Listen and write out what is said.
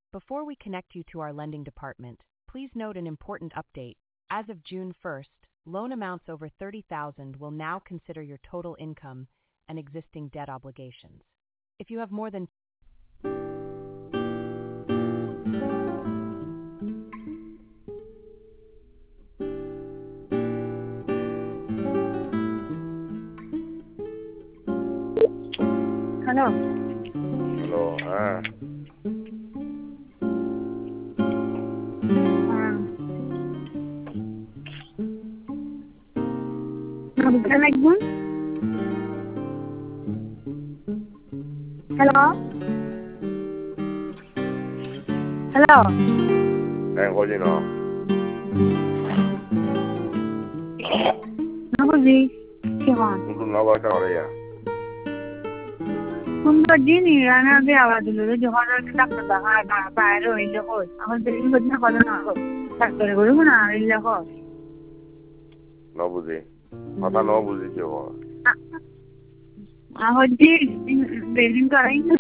Before we connect you to our lending department, please note an important update. As of June 1st, loan amounts over $30,000 will now consider your total income and existing debt obligations. If you have more than Hello. Hello, Nabila লাগবে? Hello. Hello. Così no. Nabuzi. কেমন? Tu non vuoi fare ora? সুন্দর দিনই রানাবে আওয়াজ দিল যখন doctor দেখায় বাইরে হইলে কই আমার দেরি হচ্ছে না কথা না ডাক্তার করব না হইলে কই No বুঝি কথা no বুঝি কি হবে হচ্ছে বেরিং করাই